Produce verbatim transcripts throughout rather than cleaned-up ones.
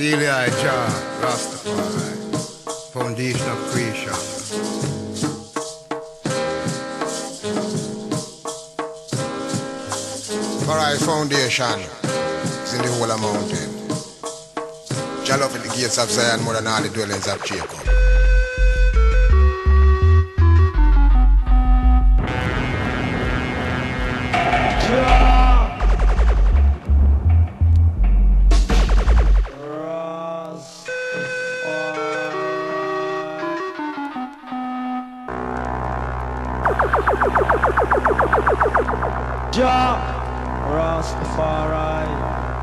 Eli Jah, Rastafari, foundation of creation. Alright, foundation is in the whole of mountain. Jah love in the gates of Zion more than all the dwellings of Jacob. Jah Rastafari.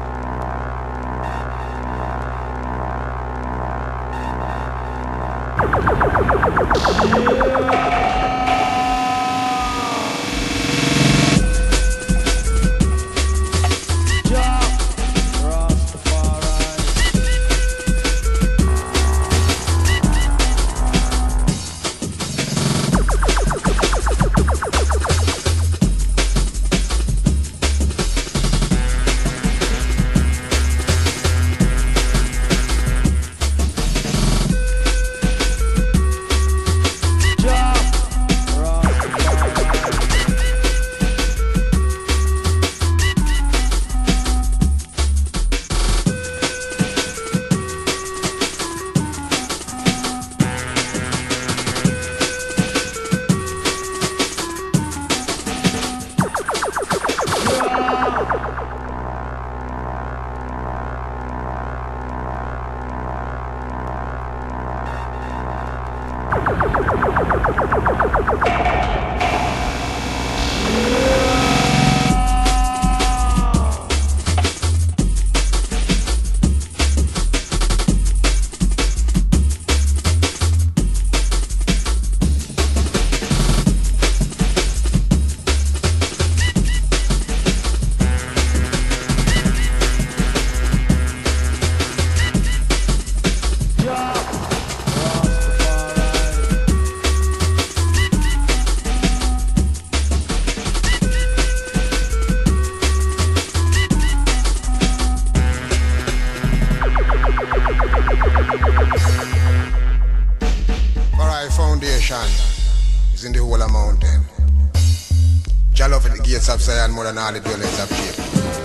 Is in the whole of mountain. Jah love in the gates of Zion more than all the dwellings of Jacob.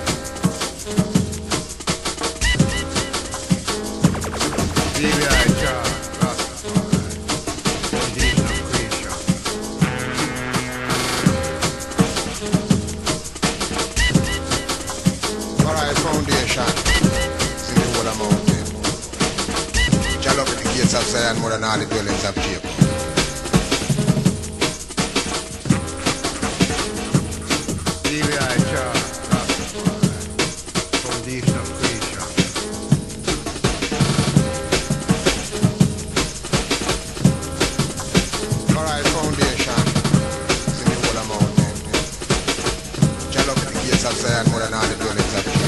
Eli Jah, Rastafari, foundation of creation. Alright, foundation is in the whole of mountain. Jah love in the gates of Zion more than all the dwellings of Jacob. Eli Jah, Rastafari, foundation of creation. Alright, foundation is in the whole of mountain. Jah love in the gates of Zion more than all the dwellings of Jacob.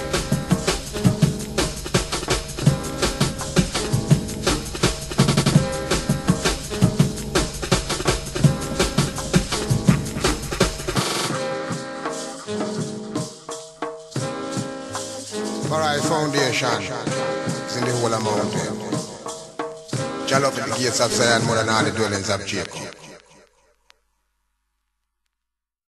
Alright, foundation is in the whole of mountain. Jah love in the gates of Zion more than all the dwellings of Jacob.